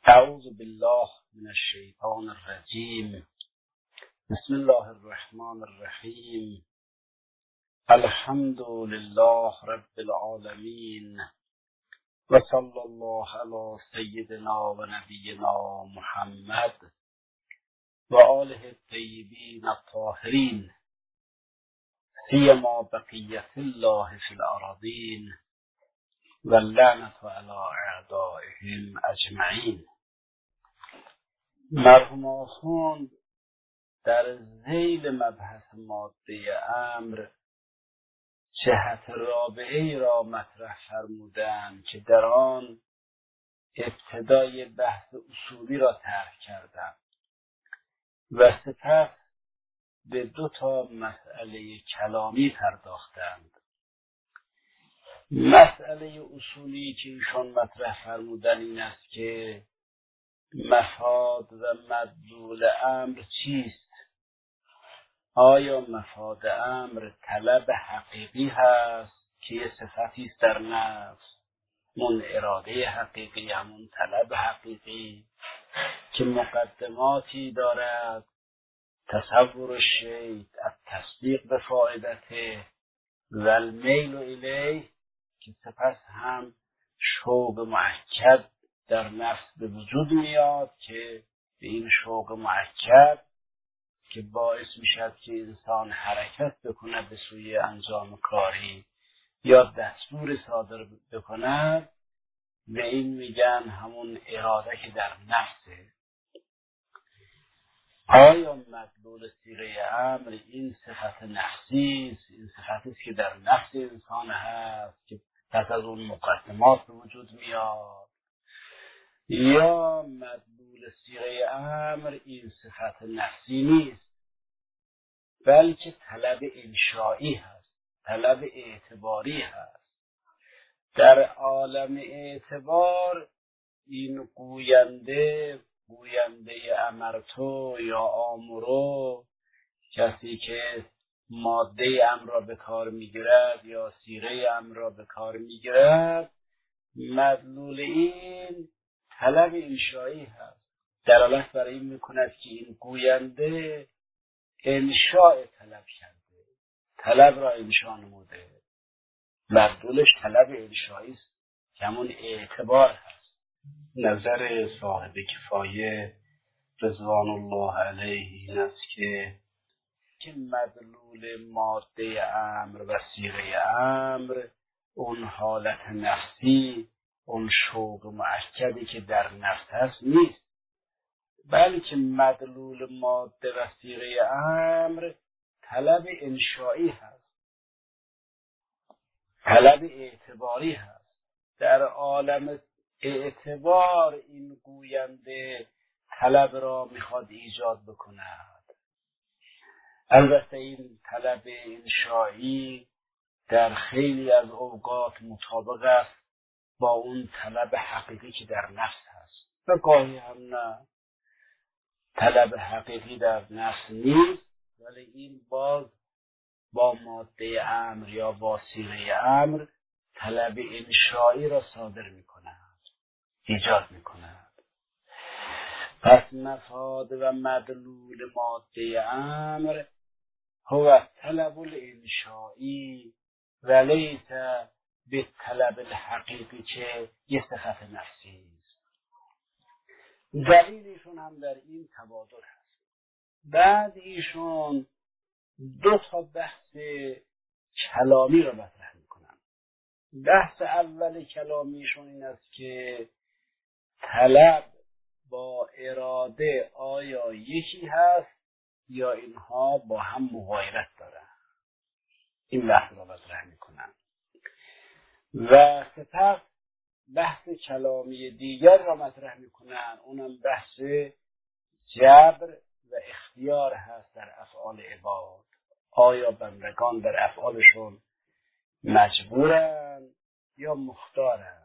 اعوذ بالله من الشیطان الرجیم. بسم الله الرحمن الرحیم. الحمد لله رب العالمین و صلی الله علی سیدنا و نبینا محمد و آله الطیبین الطاهرین سیما بقیت الله فی الارضین و اللعنة علی اعدائهم اجمعین. مرحوم آخوند در ذیل مبحث ماده امر جهت رابعه را مطرح فرمودند که در آن ابتدای بحث اصولی را طرح کردند و سپس به 2 مسئله کلامی پرداختند. مسئله اصولی که ایشان مطرح فرمودن این است که مفاد و مدلول امر چیست؟ آیا مفاد امر طلب حقیقی هست که یه صفتی است در نفس، من اراده حقیقی، همون طلب حقیقی که مقدماتی دارد، تصور شیء، التصدیق به فائدته و المیل الیه، که سپس هم شوق مؤکد در نفس به وجود میاد که به این شوق مؤکد که باعث میشد که انسان حرکت بکنه به سوی انجام کاری یا دستور صادر بکند، به این میگن همون اراده که در نفسه. آیا مدلول صیغه امر این صفت نفسی است، این صفتی است که در نفس انسان هست که پس از اون مقدمات به وجود میاد، یا مدلول صیغه امر این صفت نفسی نیست بلکه طلب انشایی هست، طلب اعتباری هست؟ در عالم اعتبار این گوینده امرتو یا آمرو، کسی که ماده امر را به کار میگیرد یا صیغه امر را به کار میگیرد، مدلول این طلب انشایی هست، دلالت بر این میکند که این گوینده انشاء طلب کرده، طلب را انشا نموده، مدلولش طلب انشایی است که همون اعتبار هست. نظر صاحب کفایه رضوان الله علیه این است که مدلول ماده امر و صیغه امر اون حالت نفسی، اون شوق مؤکدی که در نفس هست نیست، بلکه مدلول ماده و صیغه امر طلب انشایی هست، طلب اعتباری هست. در عالم اعتبار این گوینده طلب را میخواد ایجاد بکند. البته این طلب انشایی در خیلی از اوقات مطابق است با اون طلب حقیقی که در نفس هست و گاهی هم نه، طلب حقیقی در نفس نیست ولی این باز با ماده امر یا با صیغه امر طلب انشایی را صادر میکند، ایجاد میکند. پس مفاد و مدلول ماده امر هو طلب الانشایی و لیس به طلب الحقیقی که یه صفت نفسی است. دلیلشون هم در این تبادل هست. بعد ایشون 2 بحث کلامی را مطرح میکنن. بحث اول کلامیشون این است که طلب با اراده آیا یکی هست یا اینها با هم مغایرت دارن. این بحث را مطرح میکنن و سپس بحث کلامی دیگر را مطرح میکنن، اونم بحث جبر و اختیار هست در افعال عباد. آیا بندگان در افعالشون مجبورن یا مختارن؟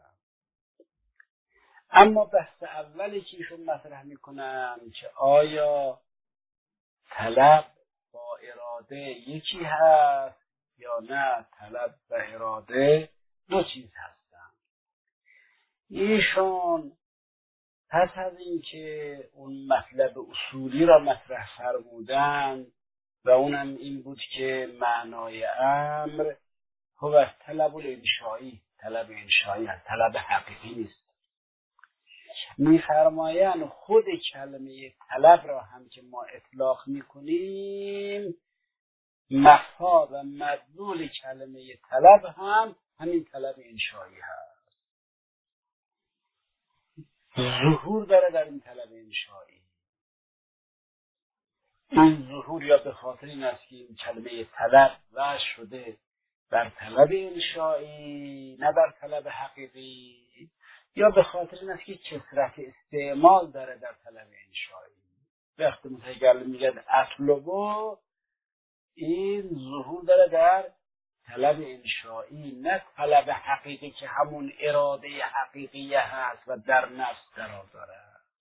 اما بحث اولی که ایشون مطرح میکنن که آیا طلب با اراده یکی هست یا نه، طلب و اراده 2 چیز هستن. ایشون پس از اینکه اون مطلب اصولی را مطرح فرمودن و اونم این بود که معنای امر هو طلب الانشایی، طلب انشایی هست، طلب حقیقی نیست. میفرمایند خود کلمه طلب را هم که ما اطلاق میکنیم، مفاد و مدلول کلمه طلب هم همین طلب انشایی هست. ظهور داره در این طلب انشایی. این ظهور یا به خاطر این است که این کلمه طلب وضع شده بر طلب انشایی نه بر طلب حقیقی، یا به خاطر این است که کثرت استعمال داره در طلب انشایی. وقتی متکلم میگه اطلبو، این ظهور داره در طلب انشایی نه طلب حقیقی که همون اراده حقیقی هست و در نفس قرار داره.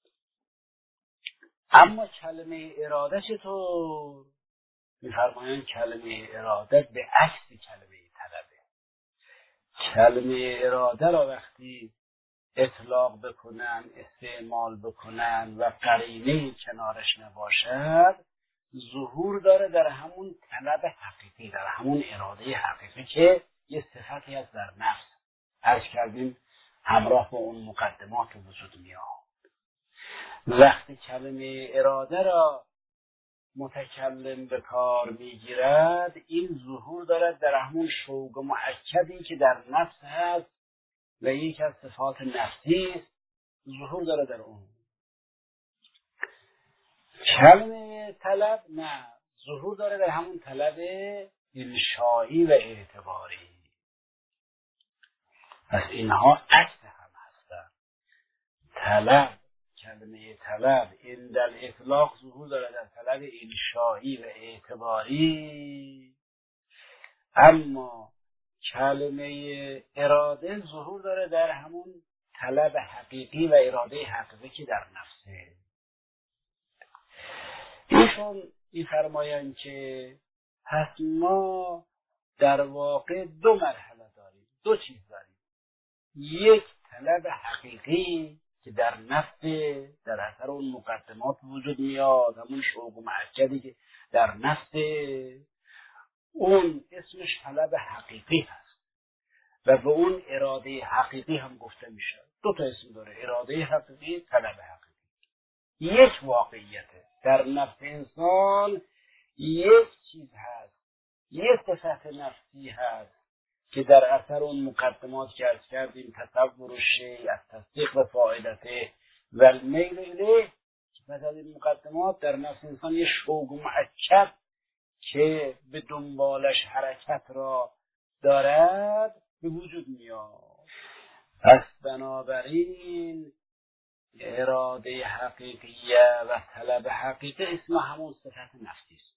اما کلمه اراده چطور؟ میفرمایند کلمه اراده به عکس کلمه طلبه. کلمه اراده را وقتی اطلاق بکنن، استعمال بکنن و قرینه کنارش نباشد، ظهور داره در همون طلب حقیقی، در همون اراده حقیقی که یه صفتی هست در نفس. عرض کردیم همراه با اون مقدمات وجود میاد. وقتی کلمه اراده را متکلم به کار میگیرد، این ظهور دارد در همون شوق مؤکدی که در نفس هست و یکی از صفات نفسی است، ظهور داره در اون. کلمه طلب نه، ظهور داره در همون طلب انشایی و اعتباری. پس اینها عکس هم هستن. طلب، کلمه طلب این در اطلاق ظهور داره در طلب انشایی و اعتباری، اما کلمه اراده ظهور داره در همون طلب حقیقی و اراده حقیقی که در نفسه. ایشون می‌فرمایند که پس ما در واقع دو مرحله داریم، دو چیز داریم. یک طلب حقیقی که در نفس، در اثر اون مقدمات وجود میاد، همون شوق و معجدی که در نفس، اون اسمش طلب حقیقی هست و به اون اراده حقیقی هم گفته میشه. دو تا اسم داره، اراده حقیقی، طلب حقیقی. یک واقعیته در نفس انسان، یک چیز هست، یک صفت نفسی هست که در اثر اون مقدمات که عرض کردیم، تصور شیء، تصدیق و فاعلته و المیل الیه، که پس از این مقدمات در نفس انسان یک شوق مؤکد که به دنبالش حرکت را دارد به وجود میاد. پس بنابراین اراده حقیقیه و طلب حقیقی اسم همون صفت نفسی است.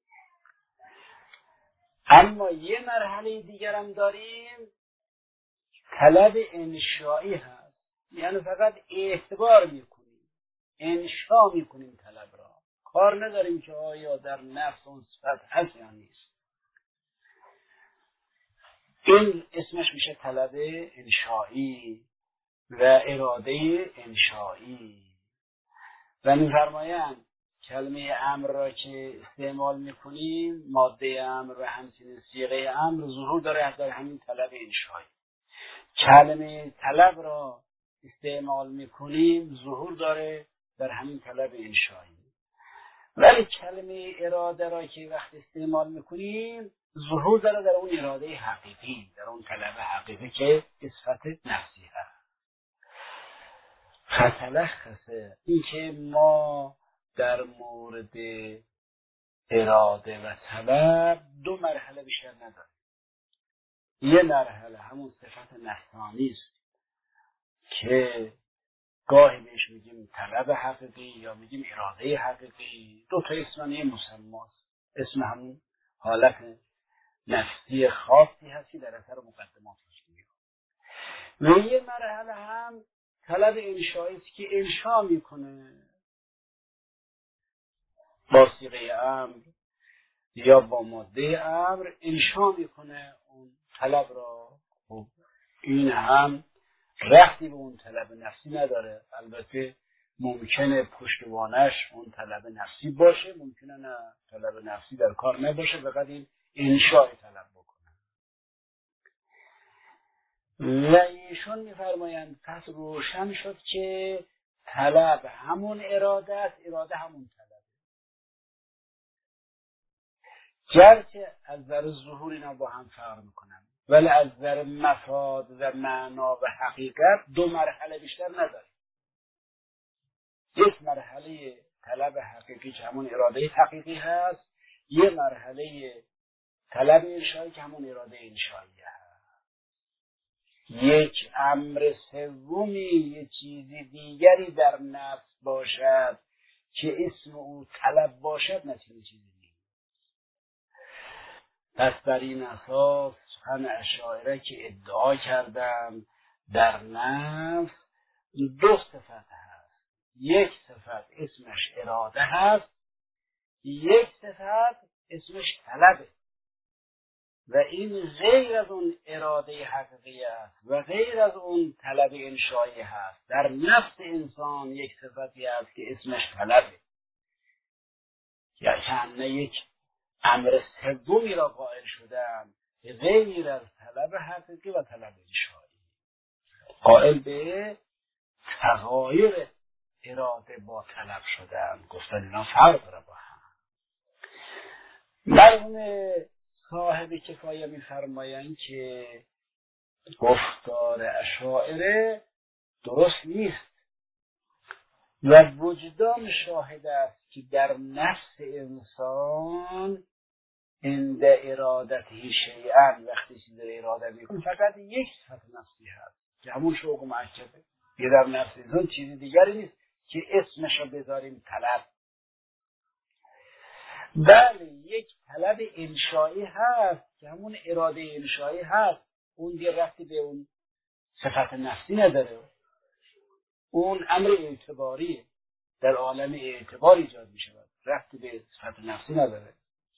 اما یه مرحله دیگر هم داریم، طلب انشایی هست، یعنی فقط اعتبار میکنیم، انشا میکنیم طلب را، کار نداریم که آیا در نفس اون صفت هست یا نیست. این اسمش میشه طلب انشایی و اراده انشایی. و می‌فرمایند کلمه امر را که استعمال میکنیم، ماده امر و همچنین صیغه امر ظهور داره در همین طلب انشایی. کلمه طلب را استعمال میکنیم، ظهور داره در همین طلب انشایی. ولی کلمه اراده را که وقت استعمال میکنیم، ظهور داره در اون اراده حقیقی، در اون طلب حقیقی که صفت نفسی هست. فتلخصه این که ما در مورد اراده و طلب دو مرحله بیشتر نداریم. یه مرحله همون صفت نفسانی است که گاهی بهش میگیم طلب حقیقی یا میگیم اراده حقیقی، دو تا اسم یه مسماست، اسم همون حالت نفسی خاصی هست که در اثر مقدمات میاد. و یه مرحله هم طلب انشایی است که انشا میکنه با صیغه امر یا با ماده امر، انشا میکنه اون طلب را. این هم ربطی به اون طلب نفسی نداره. البته ممکنه پشتوانش اون طلب نفسی باشه، ممکنه نه طلب نفسی در کار نباشه، فقط این انشاء طلب بکنه. و ایشون میفرمایند پس روشن شد که طلب همون اراده است، اراده همون طلب. گرچه از نظر ظهور اینا با هم فرق میکنن، ولی از نظر مفاد و معنا و حقیقت دو مرحله بیشتر نداره. یک مرحله طلب حقیقی که همون اراده حقیقی هست، یه مرحله طلب انشایی که همون اراده انشایی هست. یک امر سومی، یه چیزی دیگری در نفس باشد که اسم او طلب باشد، نه چیزی نیست. پس بر این اساس سخن اشاعره که ادعا کردم در نفس دو صفت هست. یک صفت اسمش اراده هست، یک صفت اسمش طلبه، و این غیر از اون اراده حقیقی است و غیر از اون طلب انشایی هست. در نفس انسان یک صفتی هست که اسمش طلبه، یعنی یک امر سومی را قائل شدن غیر از طلب حقیقی و طلب انشایی، قائل به تغایر اراده با طلب شدن، گفتن اینا فرق داره با هم. مرحوم صاحب کفایه میفرمایند که گفتار اشاعره درست نیست و وجدان شاهد است که در نفس انسان عند ارادته شیئا، وقتی چیزی اراده میکنه فقط یک صفت نفسی هست که همون شوق مرکبه. یه در نفس انسان چیزی دیگری نیست که اسمش رو بذاریم طلب. بله یک طلب انشایی هست که همون اراده انشایی هست، اون دیگه رفتی به اون صفت نفسی نداره، اون امر اعتباریه، در عالم اعتبار ایجاد می شود، رفتی به صفت نفسی نداره.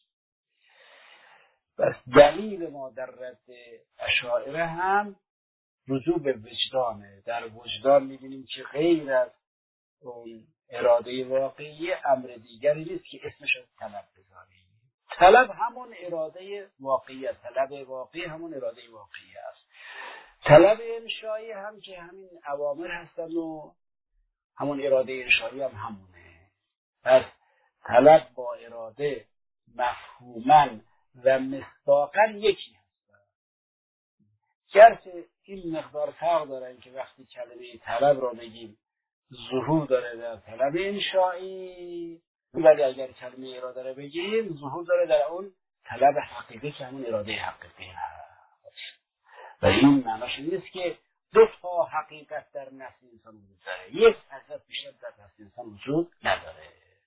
بس دلیل ما در رد اشاعره هم رجوع به وجدانه. در وجدان می بینیم که غیر از اون اراده واقعی امر دیگری نیست که اسمش رو طلب بذاریم. طلب همون اراده واقعی است، طلب واقعی همون اراده واقعی است. طلب انشایی هم که همین اوامر هستن و همون اراده انشایی هم همونه. پس طلب با اراده مفهوماً و مصداقاً یکی هستن، گرچه این مقدار فرق دارن که وقتی کلمه طلب را بگیم ظهور داره در طلب انشایی، ولی اگر کلمه اراده را بگیم ظهور داره در اون طلب حقیقی که همون اراده حقیقی هست. و این معناش نیست که دو تا حقیقت در نفس انسان وجود داره، یک حقیقت بیشتر در نفس انسان وجود نداره.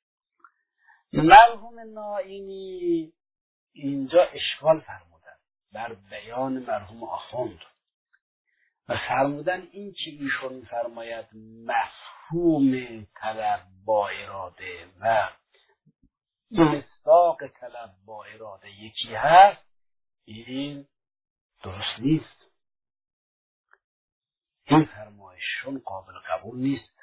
مرحوم نائینی اینجا اشکال فرمودن بر بیان مرحوم آخوند و فرمودن این که ایشون فرماید مفهوم طلب با اراده و مصداق طلب با اراده یکی هست، این درست نیست. این فرمایششون قابل قبول نیست.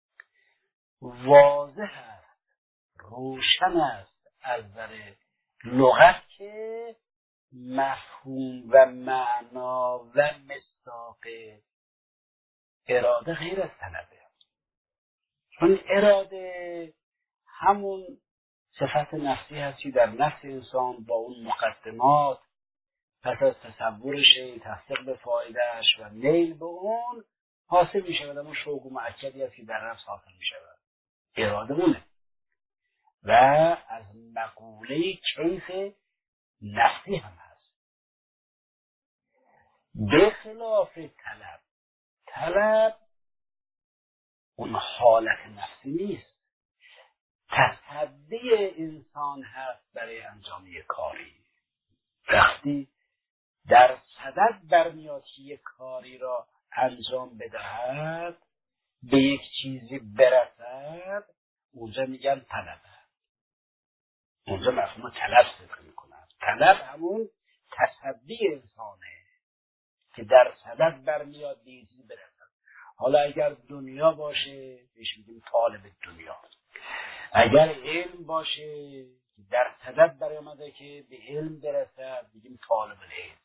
واضح است، روشن است از نظر لغت که مفهوم و معنا و مصداق اراده غیر از طلبه. چون اراده همون صفت نفسی هستی در نفس انسان با اون مقدمات، پس از تصورش، تصدیق به فایدهش و میل به اون حاصل می شود. اون شوق و مؤکدی هست که در نفس حاصل می شود، اراده مونه و از مقوله کیف نفسی هم هست. به خلاف طلب اون حالت نفسی نیست، تصدی انسان هست برای انجام یک کاری. وقتی در صدد برمیاد که یک کاری را انجام بدهد، به یک چیزی برسد، اونجا میگن طلب. اونجا مفهوم طلب صدق میکنن. طلب همون تصدی انسانه که در صدد برمیاد به یک چیزی برسد. حالا اگر دنیا باشه بهش میگیم طالب دنیا، اگر علم باشه در صدد برآمده که به علم برسد میگیم طالب العلم.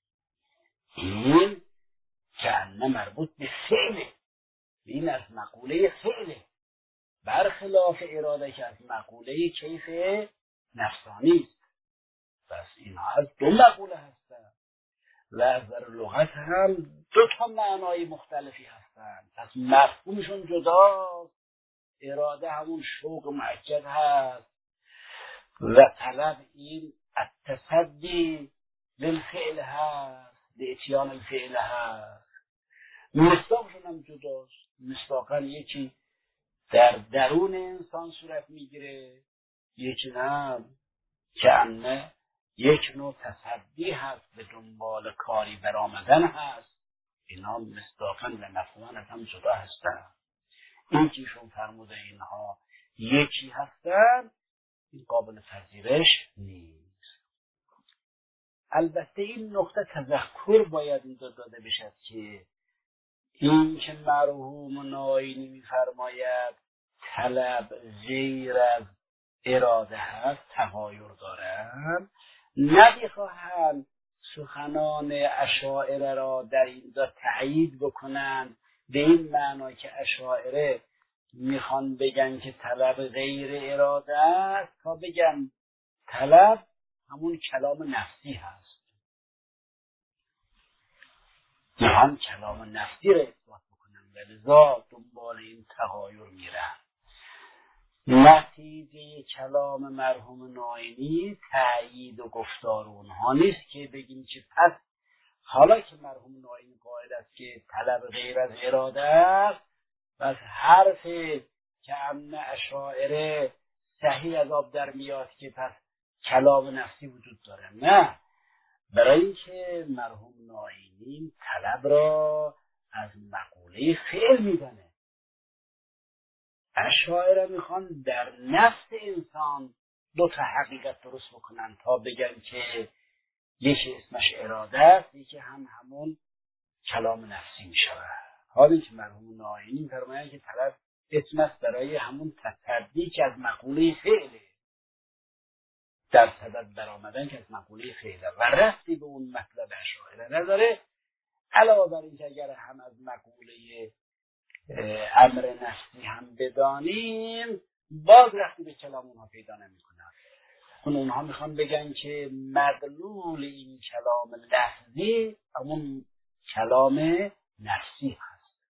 این کأنه مربوط به فعله، این از مقوله فعله، برخلاف اراده که از مقوله کیف نفسانی است. پس اینها از دو مقوله هستند و از نظر لغت هم دو تا معنای مختلفی هستند. پس مفهومشون جداست. اراده همون شوق مؤکد هست و طلب این التصدی للفعل هست، لاتیان الفعل هست. مصداقشون هم جداست. مصداقا یکی در درون انسان صورت میگیره، یکی نه، کأنه یک نوع تصدی هست، به دنبال کاری برآمدن هست. اینا مصداقا و مفهوما هم جدا هستن. این که ایشون فرموده اینها یکی هستن، این قابل پذیرش نیست. البته این نقطه تذکر باید اینجا داده بشد که این که مرحوم ناینی میفرماید طلب غیر از اراده هست، تغایر دارن، نمیخواهند سخنان اشاعره را در اینجا تأیید بکنن به این معنا که اشاعره میخوان بگن که طلب غیر اراده است تا بگن طلب همون کلام نفسی هست. میخوان کلام نفسی را اثبات بکنن و لذا دنبال این تغایر میرن. نتیجه کلام مرحوم ناینی تأیید و گفتار اونها نیست که بگیم که پس حالا که مرحوم ناینی قائل است که طلب غیر از اراده است، پس حرف که امن اشاعره صحیح از آب در میاد که پس کلام نفسی وجود داره. نه، برای اینکه مرحوم ناینی طلب را از مقوله فعل میدانه. اشاعره میخوان در نفس انسان دو تا حقیقت درست بکنن تا بگن که یکی اسمش اراده است، یکی هم همون کلام نفسی میشود. حالی که مرحوم ناینی فرمایند که طلب اسم است برای همون تصدی که از مقوله فعله، در صدد برآمدن که از مقوله فعله و رفتی به اون مطلب اشاعره نداره. علاوه بر اینکه اگر هم از مقوله امر نفسی هم بدانیم، باز رفتی به کلام اونها پیدا نمی‌کنن. اونها میخوان بگن که مدلول این کلام لفظی همون کلام نفسی هست.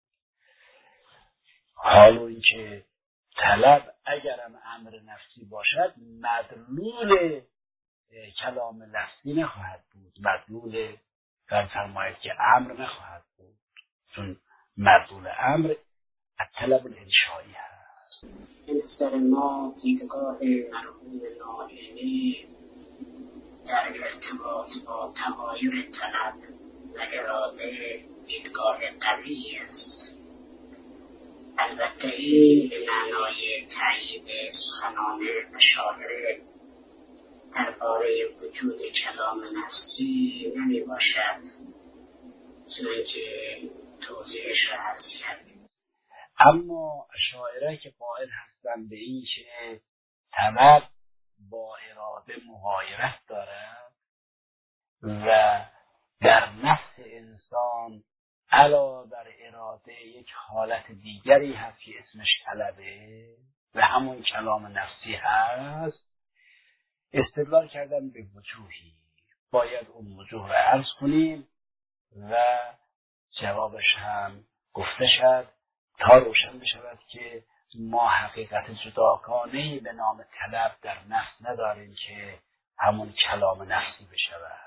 حالا اینکه طلب اگرم امر نفسی باشد مدلول کلام لفظی نخواهد بود، مدلول فرماید که امر نخواهد بود، چون مدلول امر طلب الانشایی هست. به نظر ما دیدگاه مرحوم ناینی در ارتباط با تغایر طلب و اراده دیدگاه قوی است. البته این به معنای تأیید سخنان اشاعره درباره وجود کلام نفسی نمی باشد، چنانکه توضیحش را عرض کردیم. اما اشاعره که قائل هستند به این که طلب با اراده مغایرت دارد و در نفس انسان علاوه بر اراده یک حالت دیگری هست که اسمش طلبه و همون کلام نفسی هست، استدلال کردن به وجوهی. باید اون وجوه را عرض کنیم و جوابش هم گفته شد تا روشن بشود که ما حقیقت جداگانه‌ای به نام طلب در نفس نداریم که همون کلام نفسی بشود.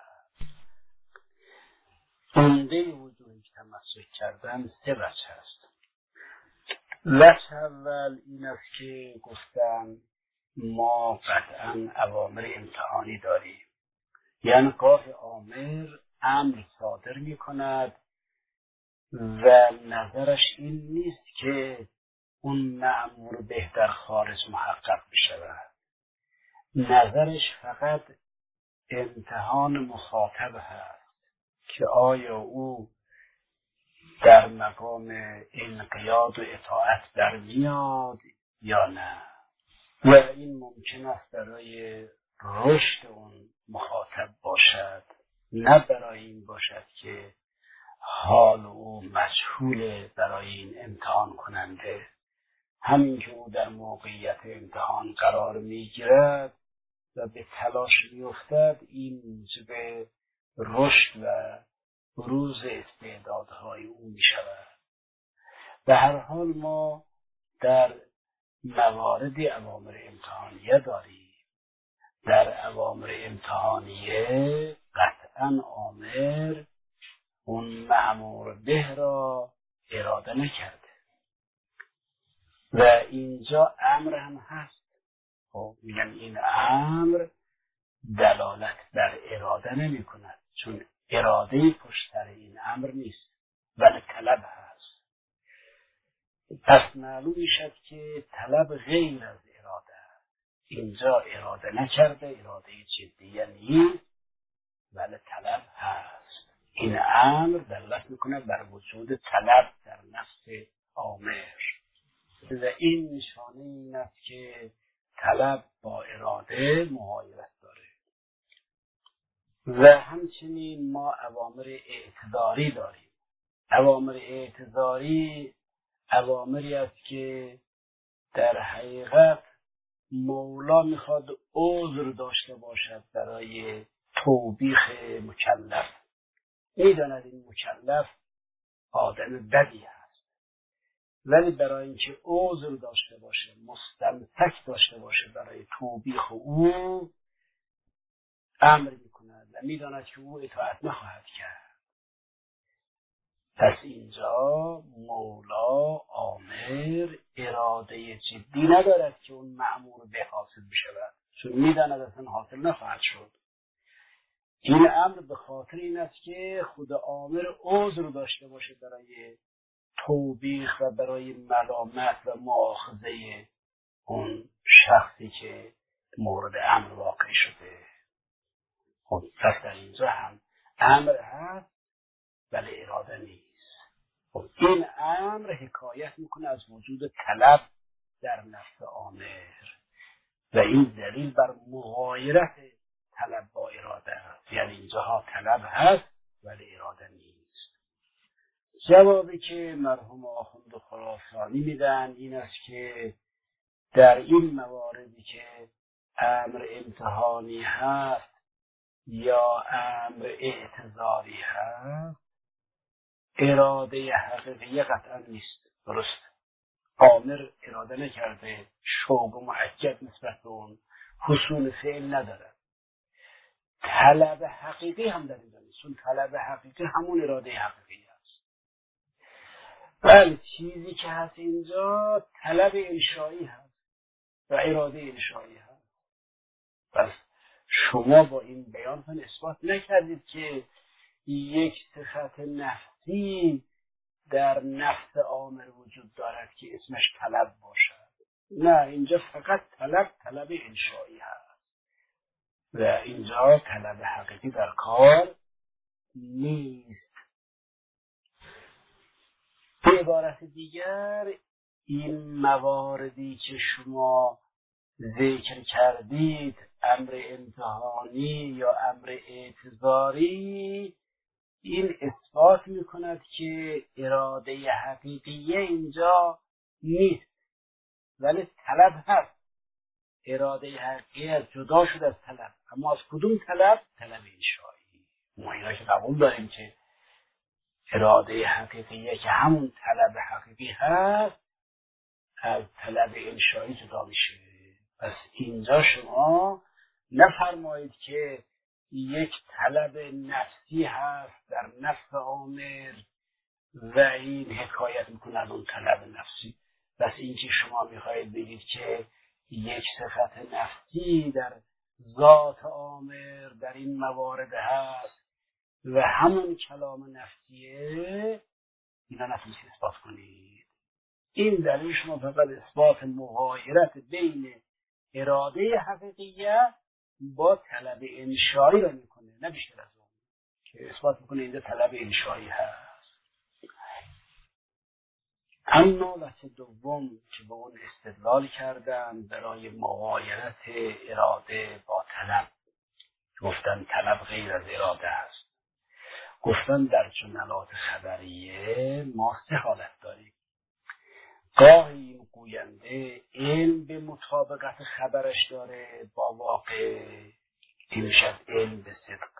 عمده وجوهی که تمسک کردن سه وجه هست. وجه اول این است که گفتن ما قطعا اوامر امتحانی داریم، یعنی گاه امر صادر می کند و نظرش این نیست که اون مأمور بهتر خارج محقق بشود، نظرش فقط امتحان مخاطب هست که آیا او در مقام انقیاد و اطاعت در میاد یا نه. و این ممکن است برای رشد اون مخاطب باشد، نه برای این باشد که حال او مجهول برای این امتحان کننده. همین که او در موقعیت امتحان قرار میگیرد و به تلاش میافتد، این موجب رشد و بروز استعدادهای او میشود. به هر حال ما در موارد اوامر امتحانیه داریم. در اوامر امتحانیه قطعا آمر اون مأمور به را اراده نکرده و اینجا امر هم هست. خب میگن این امر دلالت بر اراده نمی کند، چون اراده پشت سر این امر نیست ولی طلب هست. پس معلوم میشد که طلب غیر از اراده است. اینجا اراده نکرده، اراده جدیه نیست ولی طلب هست. این امر دلالت میکنه بر وجود طلب در نفس آمر و این نشانه این است که طلب با اراده مغایرت داره. و همچنین ما اوامر اعتذاری داریم. اوامر اعتذاری اوامری است که در حقیقت مولا میخواد عذر داشته باشد برای توبیخ مکلف. میداند این مکلف آدم بدی است، ولی برای اینکه عذر داشته باشه، مستمسک داشته باشه برای توبیخ او، امر میکند و میداند که او اطاعت نخواهد کرد. پس اینجا مولا آمر اراده جدی ندارد که اون مأمور به حاصل بشود، چون میداند اصلا حاصل نخواهد شد. این امر به خاطر این است که خود آمر عذر داشته باشه برای توبیخ و برای ملامت و مؤاخذه اون شخصی که مورد امر واقع شده. خب پس در اینجا هم امر هست ولی اراده نیست. خب این امر حکایت میکنه از وجود طلب در نفس آمر و این دلیل بر مغایرت طلب با اراده است. یعنی اینجاها طلب هست ولی اراده نیست. جوابی که مرحوم آخوند خراسانی میدن این است که در این مواردی که امر امتحانی هست یا امر اعتذاری هست، اراده حقیقی قطعا نیست. درست آمر اراده نکرده، شوق و مؤکد نسبت به اون حصول فعل نداره. طلب حقیقی هم در اینجا نیست، چون طلب حقیقی همون اراده حقیقی است. ولی چیزی که هست اینجا طلب انشایی هست و اراده انشایی هست. پس شما با این بیانتون اثبات نکردید که یک صفت نفسی در نفس آمر وجود دارد که اسمش طلب باشد. نه، اینجا فقط طلب انشایی هست و اینجا طلب حقیقی در کار نیست. به عبارت دیگر این مواردی که شما ذکر کردید، امر امتحانی یا امر اعتذاری، این اثبات میکند که اراده حقیقیه اینجا نیست ولی طلب هست. اراده حقیقی جدا شد از طلب، اما از کدوم طلب؟ طلب انشایی. ما اینا که قبول داریم که اراده حقیقیه که همون طلب حقیقی هست از طلب انشایی جدا میشه. پس اینجا شما نفرمایید که یک طلب نفسی هست در نفس آمر و این حکایت میکنه از اون طلب نفسی. پس این که شما میخواهید بگید که یک صفت نفسی در ذات آمر در این موارد هست و همون کلام نفسیه، اینا نتونید اثبات کنید. این دلیل شما فقط اثبات مغایرت بین اراده حقیقیه با طلب انشایی را میکنه، نه بیشتر از اون، که اثبات میکنه اینجا طلب انشایی هست. اما وجه دوم که به اون استدلال کردن برای مغایرت اراده با طلب، گفتن طلب غیر از اراده است. گفتن در جملات خبریه ما سه حالت داریم. گاهی گوینده علم به مطابقت خبرش داره با واقع، این میشد علم به صدق.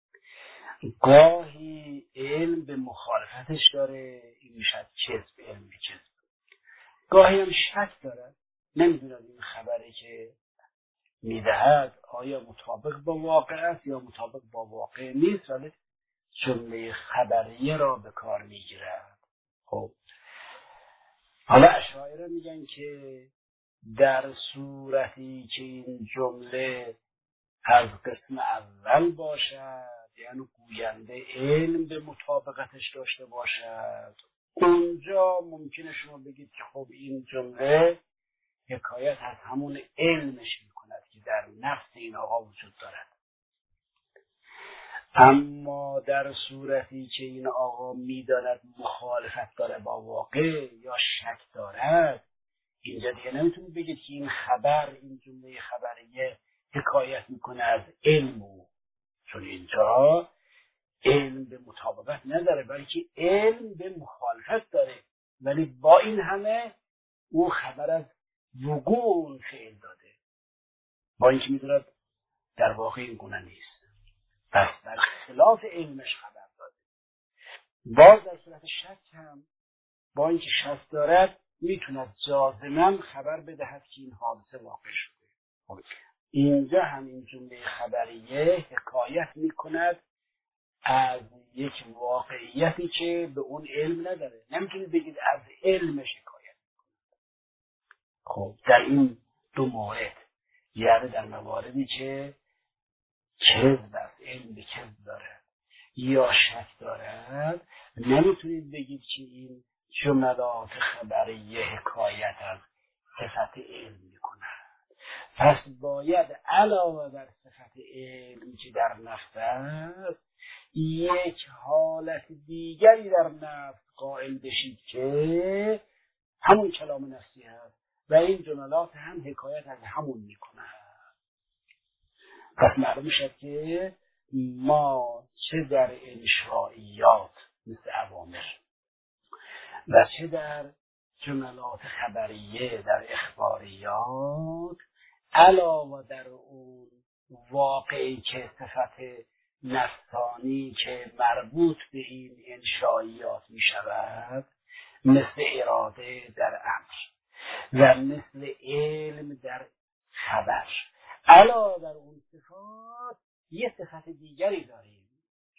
گاهی علم به مخالفتش داره، این میشد کذب، علم به کذب. گاهی هم شک داره، نمیدوند این خبری که میدهد آیا مطابق با واقع است یا مطابق با واقع نیست، ولی جمله خبریه را به کار میگیرد. خب حالا اشاعره میگن که در صورتی که این جمله از قسم اول باشد، یعنی گوینده علم به مطابقتش داشته باشد، اونجا ممکنه شما بگید که خب این جمله حکایت از همون علمش میکند که در نفس این آقا وجود دارد. اما در صورتی که این آقا میداند مخالفت داره با واقع یا شک دارد، اینجا دیگه نمیتونید بگید که این خبر، این جمله خبریه حکایت میکنه از علم او، چون اینجا علم به مطابقت نداره بلکه علم به مخالفت داره، ولی با این همه او خبر از وقوع اون فعل داده، با اینکه میدوند در واقع این گونه نیست، پس در خلاف علمش خبر داده. باز در صورت شک هم با اینکه شک دارد میتوند جازما خبر بدهد که این حادثه واقع شده. اینجا همین جمله خبریه حکایت میکند از یک واقعیتی که به اون علم نداره، نمیتونید بگید از علمش حکایت میکند. خب در این دو مورد، یعنی در مواردی که کذب است، علم به کذب داره یا شک دارد، نمیتونید بگید که این جملات خبریه حکایت از صفت علم میکنند. پس باید علاوه بر صفت علم که در نفس است، یک حالت دیگری در نفس قائل بشید که همون کلام نفسی هست و این جملات هم حکایت از همون میکنند. پس معلوم شد که ما چه در انشائیات مثل اوامر و چه در جملات خبریه در اخباریات، علاوه در اون واقعی که صفت نفسانی که مربوط به این انشائیات می شود، مثل اراده در امر و مثل علم در خبر، علاوه بر اون صفات یه صفت دیگری داریم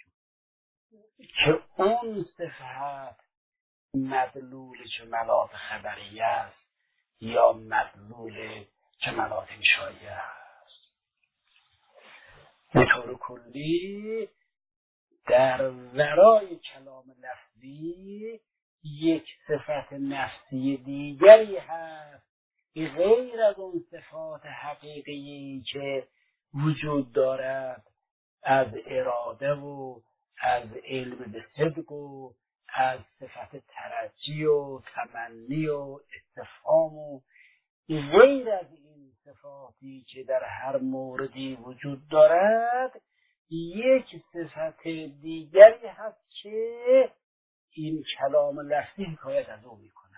که اون صفت مدلول جملات خبریه است یا مدلول جملات انشائیه است. به طور کلی در ورای کلام لفظی یک صفت نفسی دیگری هست غیر از اون صفات حقیقی که وجود دارد از اراده و از علم به صدق و از صفت ترجی و تمنی و استفهام و غیر از این صفاتی که در هر موردی وجود دارد، یک صفت دیگری هست که این کلام لفظی حکایت از او میکنه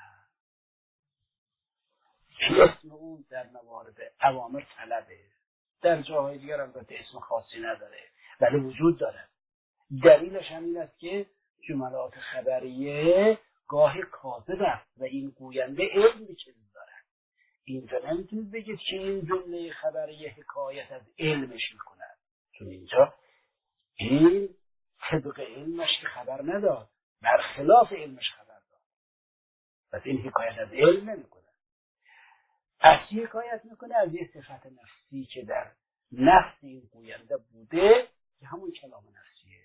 که اسم اون در موارد اوامر طلبه، در جاهای دیگر هم اسم خاصی نداره ولی وجود داره. دلیلش هم این است که جملات خبریه گاهی کاذب است و این گوینده علم به چیزی دارد. اینجا نمیتونید بگید که این جمله خبریه حکایت از علمش میکنه، چون اینجا این طبق علمش که خبر نداد، برخلاف علمش خبر داد، پس این حکایت از علم نمیکنه. از چی حکایت میکنه؟ از یه صفت نفسی که در نفس این گوینده بوده که همون کلام نفسیه.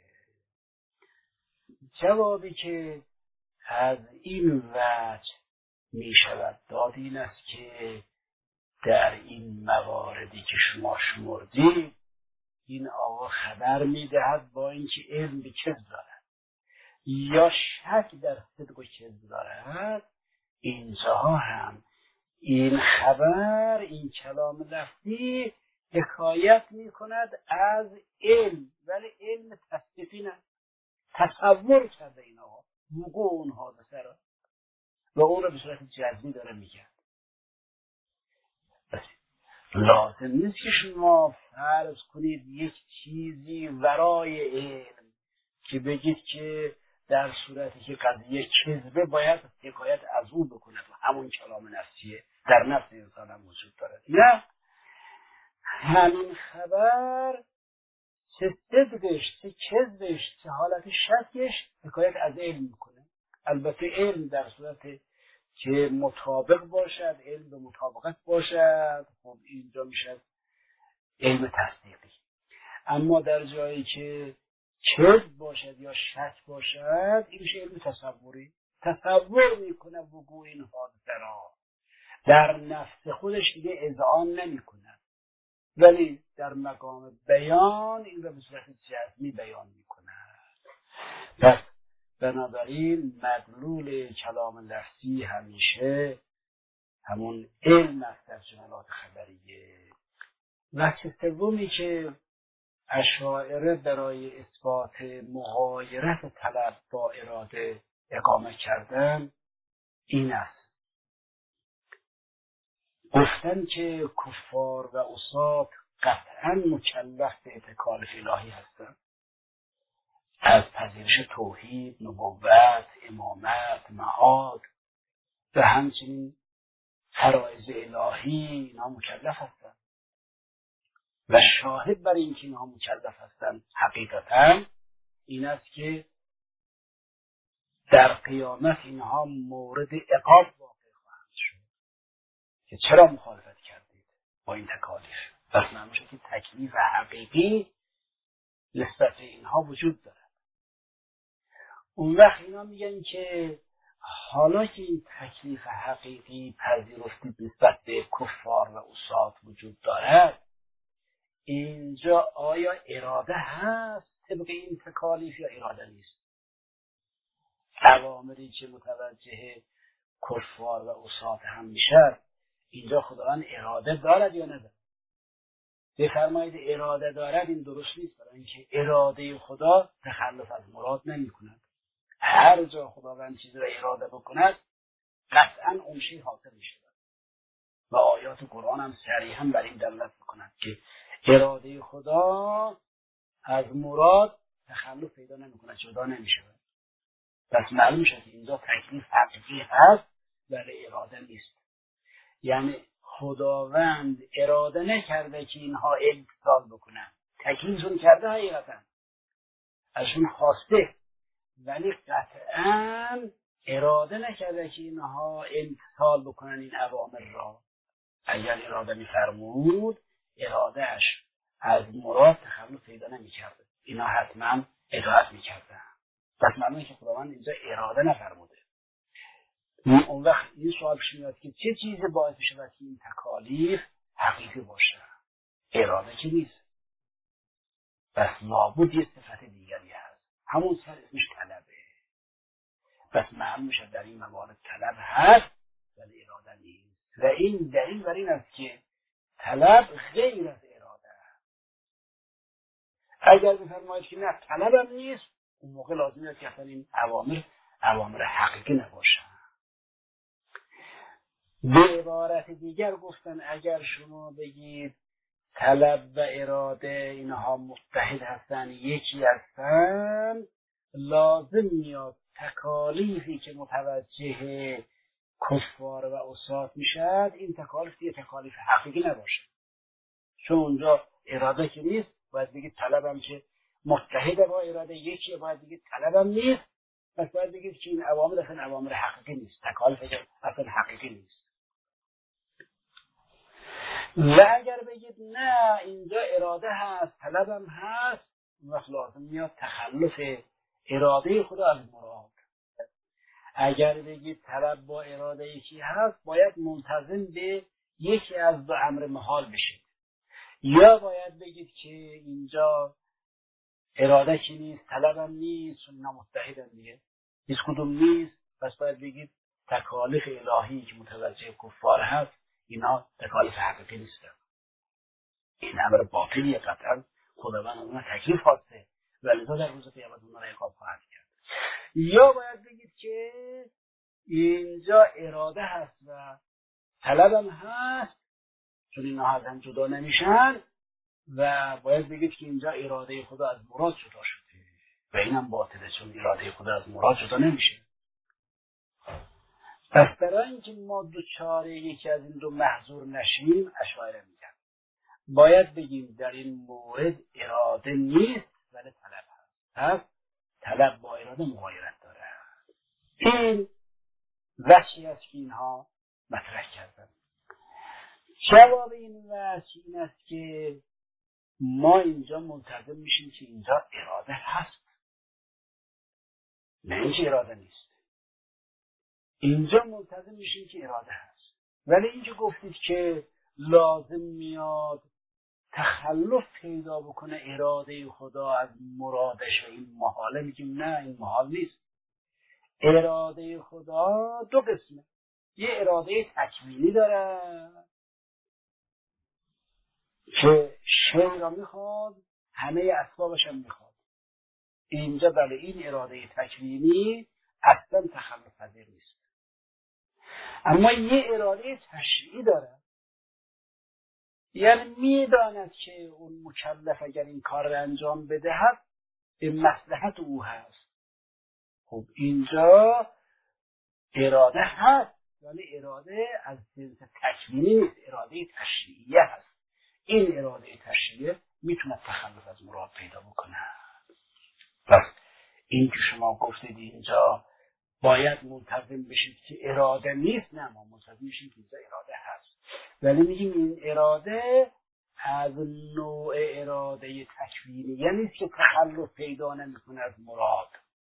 جوابی که از این وجه می شود داد این است که در این مواردی که شما شمردید این آقا خبر می دهد با اینکه علم به کذب دارد یا شک در صدق و کذب دارد، اینجاها هم این خبر، این کلام لفظی حکایت میکند از علم، ولی علم تصدیقی نه، تصور کرده اینها وقوع اون حادثه را و اون را به صورت جزمی داره میگه. لازم نیست که شما فرض کنید یک چیزی ورای علم که بگید که در صورتی که قضیه کذبه باید حکایت از اون بکنه و همون کلام نفسیه در نفس انسان هم وجود دارد. نه، همین خبر چه صدقش، چه کذبش، چه حالت شکش حکایت از علم میکنه. البته علم در صورت که مطابق باشد، علم به مطابقت باشد، خب اینجا میشه علم تصدیقی. اما در جایی که کذب باشد یا شک باشد، این میشه علم تصوری. تصور میکنه وقوع این حادثه را، در نفس خودش دیگه اذعان نمیکنه، ولی در مقام بیان این را به صورت جزمی بیان میکنه. پس بنابراین مدلول کلام لفظی همیشه همون علم است در جملات خبریه. وجه سومی که اشاعره برای اثبات مغایرت طلب با اراده اقامه کردن این است، گفتن که کفار و عصات قطعا مکلف به تکالیف الهی هستند، از پذیرش توحید، نبوت، امامت، معاد و همچنین فرایض الهی اینها مکلف هستند و شاهد بر این که اینها مکلف هستند حقیقتا این است که در قیامت اینها مورد عقاب واقع خواهند شد که چرا مخالفت کردید با این تکالیف. پس معلوم شد که تکلیف حقیقی نسبت اینها وجود دارد. اون وقت اینا میگن که حالا که این تکلیف حقیقی پذیرفتی نسبت به کفار و عصات وجود دارد، اینجا آیا اراده هست طبق این تکالیف یا اراده نیست؟ اوامری که متوجه کفار و عصات هم میشه، اینجا خداوند اراده دارد یا ندارد؟ بفرمایید اراده دارد، این درست نیست، برای اینکه اراده خدا تخلف از مراد نمی کند. هر جا خداوند چیزی را اراده بکند قطعا اون شی حاصل می شود و آیات قرآن هم صریحا بر این دلالت میکنند که اراده خدا از مراد تخلف پیدا نمی کند، جدا نمی شود. پس معلوم شد که اینجا تکلیف حقیقی هست ولی اراده نیست. یعنی خداوند اراده نکرده که اینها امتثال بکنن، تکلیفشون کرده حقیقتا، ازشون خواسته، ولی قطعا اراده نکرده که اینها امتثال بکنن این اوامر را. اگر اراده می‌فرمود ارادهش از مراد تخلف پیدا نمی‌کرده، اینا حتما اطاعت می‌کردن. پس معلومه که خداوند اینجا اراده نفرموده. اون وقت این سوال پیش میاد که چه چیزی باعث شود که این تکالیف حقیقی باشه؟ اراده که نیست، پس لابد یه صفت دیگری هست، همون صفت اسمش طلبه. پس معلوم میشه در این موارد طلب هست ولی اراده نیست و این دلیل بر این است که طلب غیر از اراده است. اگر بفرمایید که نه طلبم نیست، اون موقع لازم است که اصلا این اوامر حقیقی نباشه. به عبارت دیگر گفتن اگر شما بگید طلب و اراده اینها متحد هستن، یکی هستن، لازم میاد تکالیفی که متوجه کفار و عصات میشد این تکالیف دیگه تکالیف حقیقی نباشه، چون اونجا اراده که نیست. باید بگید طلبم که متحد با اراده یکیه، باید بگید طلبم نیست، پس باید بگید که این اوامر اصلا اوامر حقیقی نیست، تکالیف اصلا حقیقی نیست. و اگر بگید نه اینجا اراده هست طلبم هست، وقت لازم میاد تخلف اراده خدا از مراد. اگر بگید طلب با اراده یکی هست، باید منتظم به یکی از دو امر محال بشید، یا باید بگید که اینجا اراده که نیست طلبم نیست، اینا متحدن دیگه، هیچ کدوم نیست، پس باید بگید تکالیف الهی که متوجه کفار هست اینا تکالیف حقیقی نیستن. این امر باطلیه، قطعا خداوند اونها تکلیف خواسته و لذا در روز قیامت اونها را عقاب خواهد کرد. یا باید بگید که اینجا اراده هست و طلب هم هست، چون اینها از هم جدا نمیشن، و باید بگید که اینجا اراده خدا از مراد جدا شده و اینم باطله، چون اراده خدا از مراد جدا نمیشه. پس برای اینکه ما دوچاره یکی از این دو محظور نشیم، اشاعره میگن باید بگیم در این مورد اراده نیست ولی طلب هست. پس طلب با اراده مغایرت داره. این وجهی است که اینها مطرح کردن. جواب این وجه این است که ما اینجا ملتزم میشیم که اینجا اراده هست، نه اینکه اراده نیست. اینجا ملتزم میشیم که اراده هست، ولی اینکه گفتید که لازم میاد تخلف پیدا بکنه اراده خدا از مرادش و این محاله، میگیم نه، این محال نیست. اراده خدا دو قسمه، یه اراده تکوینی داره که شیء را میخواد، همه اسبابش هم میخواد. اینجا بله، این اراده تکوینی اصلا تخلف پذیر نیست. اما یه اراده تشریعی داره، یعنی میداند که اون مکلف اگر این کار را انجام بدهد به مصلحت او هست. خب اینجا اراده هست، ولی اراده از جنس تکوینی نیست، اراده تشریعیه هست. این اراده تشریعیه میتونه تخلف از مراد پیدا بکنه. پس این که شما گفتید اینجا باید ملتزم بشید که اراده نیست، نه، ما ملتزم میشیم که اینجا اراده هست، ولی میگیم این اراده از نوع اراده تکوینی، یعنی نیست که تخلف پیدا نمیکنه از مراد.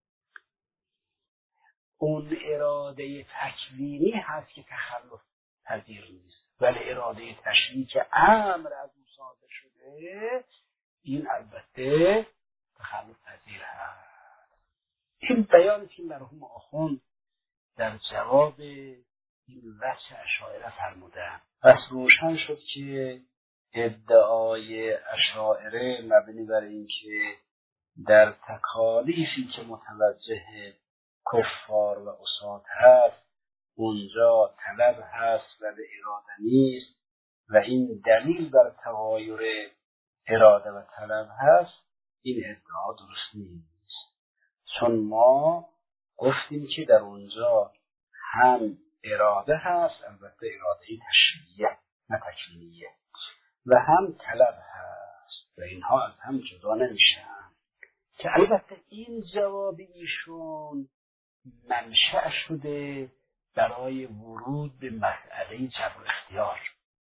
اون اراده تکوینی هست که تخلف پذیر نیست، ولی اراده تشریعی که امر از اون صادر شده این البته تخلف پذیر هست. این بیانی که مرحوم آخوند در جواب این وجه اشاعره فرمودن. پس روشن شد که ادعای اشاعره مبنی بر این که در تکالیفی که متوجه کفار و عصات هست اونجا طلب هست و به اراده نیست و این دلیل بر تغایر اراده و طلب هست، این ادعا درست نیست. چون ما گفتیم که در اونجا هم اراده هست، البته اراده تشریعیه نه تکوینیه، و هم طلب هست و اینها از هم جدا نمیشن، که البته این جواب ایشون منشأ شده برای ورود به مسئله جبر و اختیار.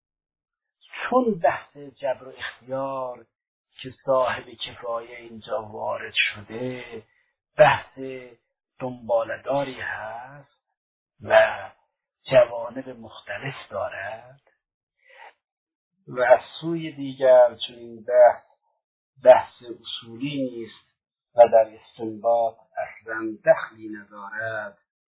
چون بحث جبر و اختیار که صاحب کفایه اینجا وارد شده بحث دنبالداری هست و جوانب مختلف دارد، و از سوی دیگر چون این بحث اصولی نیست و در استنباط اصلا دخلی ندارد،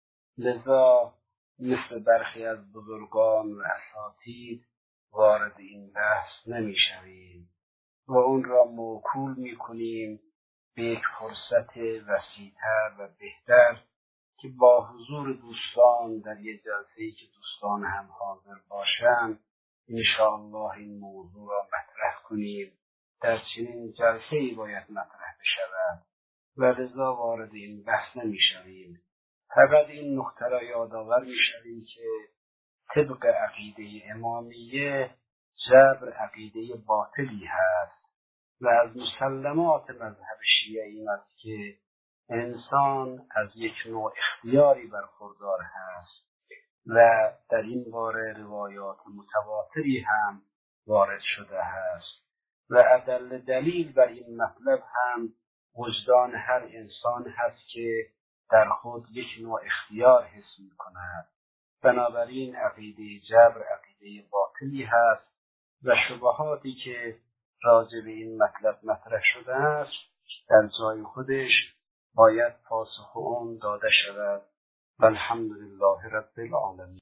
لذا مثل برخی از بزرگان و اساتید وارد این بحث نمی‌شویم و اون را موکول می‌کنیم به یک فرصت وسیع‌تر و بهتر که با حضور دوستان در یک جلسه‌ای که دوستان هم حاضر باشند انشاءالله این موضوع را مطرح کنیم. در چنین جلسه‌ای باید مطرح بشود و لذا وارد این بحث نمی‌شویم. فقط این نکته را یادآور می‌شویم که طبق عقیده امامیه جبر عقیده باطلی هست و از مسلمات مذهب شیعه این است که انسان از یک نوع اختیاری برخوردار هست و در این باره روایات متواتری هم وارد شده است و ادل دلیل بر این مطلب هم وجدان هر انسان هست که در خود یک نوع اختیار حس می کند. بنابراین عقیده جبر عقیده باطلی هست و شبهاتی که راجع به این مطلب مطرح شده است در جای خودش باید پاسخ اون داده شود والحمد لله رب العالمین.